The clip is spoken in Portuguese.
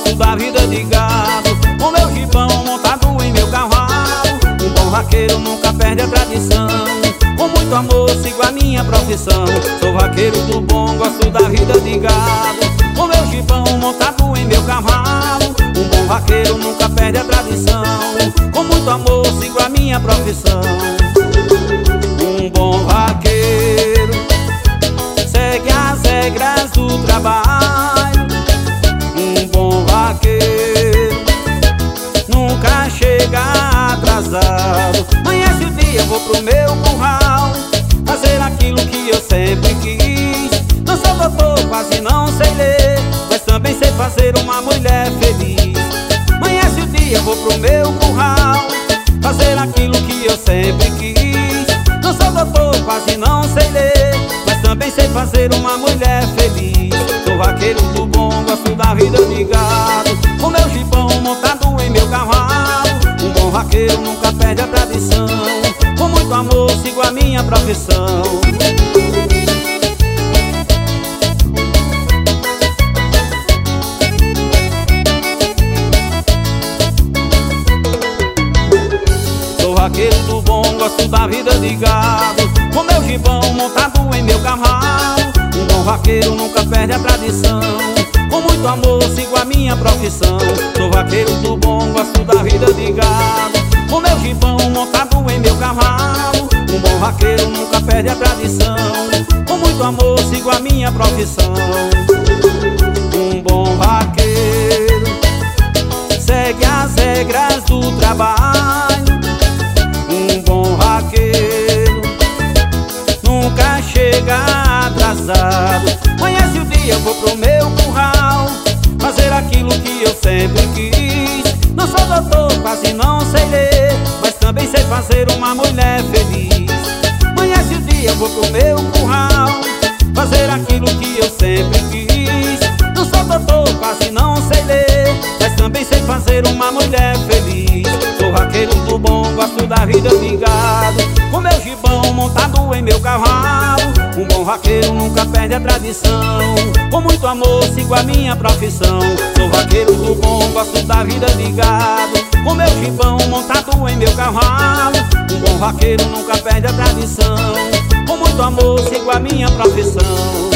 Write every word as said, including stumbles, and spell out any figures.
gosto da vida de gado, com meu gibão montado em meu cavalo. Um bom vaqueiro nunca perde a tradição, com muito amor sigo a minha profissão. Sou vaqueiro do bom, gosto da vida de gado, com meu gibão montado em meu cavalo. Um bom vaqueiro nunca perde a tradição, com muito amor sigo a minha profissão. Um bom vaqueiro segue as regras do trabalho. Um bom vaqueiro nunca chega atrasado. Amanhece o dia, vou pro meu curral, fazer aquilo que eu sempre quis. Não sou doutor, quase não sei ler, mas também sei fazer uma mulher feliz. Amanhece o dia, vou pro meu curral, fazer aquilo que eu sempre quis. Não sou doutor, quase não sei ler, mas também sei fazer uma mulher feliz. Sou vaqueiro do bom, gosto da vida de gado, com meu gibão montado em meu cavalo. Um bom vaqueiro nunca perde a tradição, com muito amor sigo a minha profissão. Sou vaqueiro do bom, gosto da vida de gado, com meu gibão montado em meu cavalo. Um bom vaqueiro nunca perde a tradição, com muito amor sigo a minha profissão. Sou vaqueiro do bom, gosto da vida de gado, com meu gibão montado em meu cavalo. Um bom vaqueiro nunca perde a tradição, com muito amor sigo a minha profissão. Um bom vaqueiro segue as regras do trabalho. Um bom vaqueiro nunca chega atrasado. Amanhece o dia, vou pro meu curral, fazer aquilo que eu sempre quis. Não sou doutor, quase não sei ler, mas também sei fazer uma mulher feliz. Amanhece o dia, vou pro meu curral, fazer aquilo que eu sempre quis. Não sou doutor, quase não sei ler, mas também sei fazer uma mulher feliz. Sou vaqueiro do bom, gosto da vida de gado, com meu gibão montado em meu cavalo. Um bom vaqueiro nunca perde a tradição, com muito amor sigo a minha profissão. Sou vaqueiro do bom, gosto da vida de gado, com meu gibão montado em meu cavalo. Um bom vaqueiro nunca perde a tradição, com muito amor sigo a minha profissão.